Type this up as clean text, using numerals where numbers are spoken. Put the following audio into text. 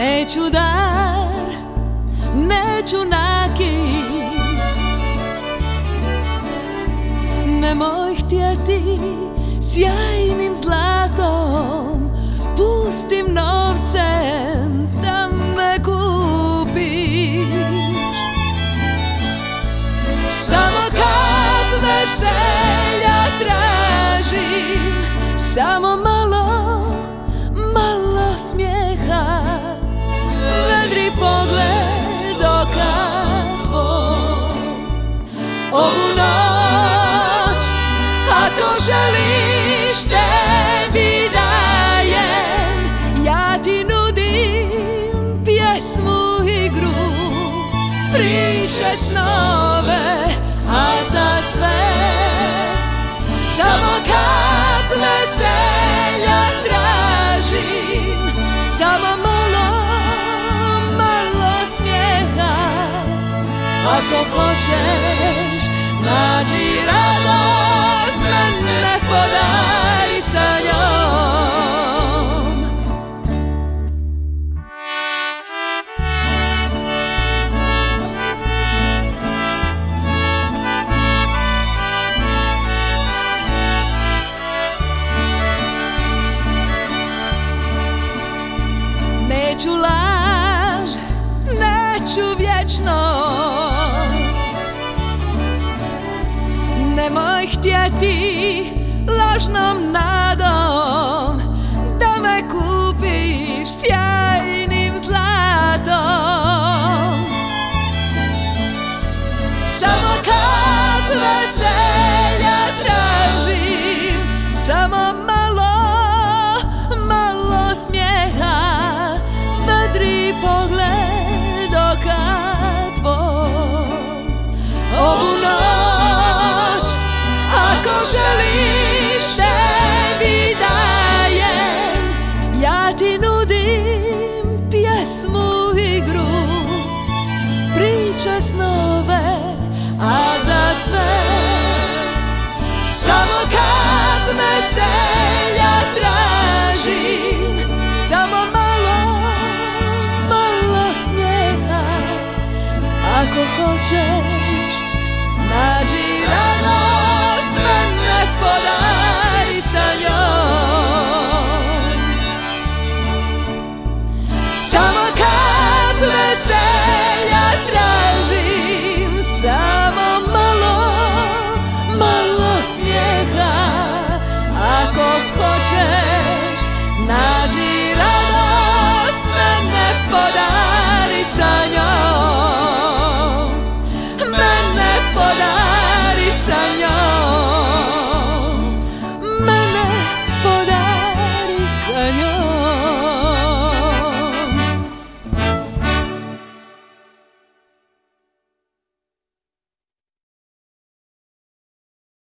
Neću dar, neću nakit, nemoj htjeti sjajnim zlatom, pustim novcem da me kupiš. Samo kap veselja tražim, samo malo, malo smijeha, vedri pogled oka tvoj. Ovu noć, ako želiš, tebi dajem, ja ti nudim pjesmu, igru, priče, snove, a za sve samo kap veselja tražim, samo malo, malo smijeha. Ako hoćeš, nađi radost, mene podari sa njom. Neću laž, neću vječnost, nemoj htjeti lažnom nadom da me kupiš sjajnim zlatom. Samo kap veselja tražim, samo malo, malo smijeha, vedri pogled oka tvoj. Ovu noć, ako želiš, tebi dajem, ja ti nudim pjesmu,